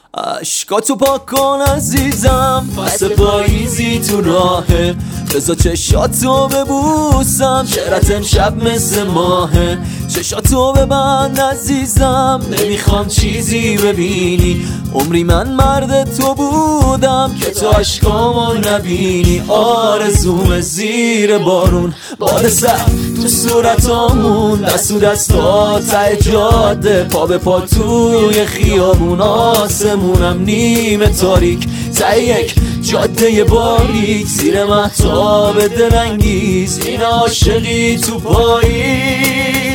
عشقاتو پاک کن عزیزم، فصل پاییزی تو راهه، بذار چشاتو ببوسم، چهرت امشب مثل ماهه. چشاتو ببند عزیزم، نمیخوام چیزی ببینی، عمری من مرد تو بودم که تو عشقامو نبینی. آرزوم زیر بارون، باد سرد تو صورتامون، دست و دستا ته جاده، پا به پا توی خیابون، آسمونم نیمه تاریک ته یک جاده باریک، زیر مهتاب دلانگیز این عاشقی تو پاییز.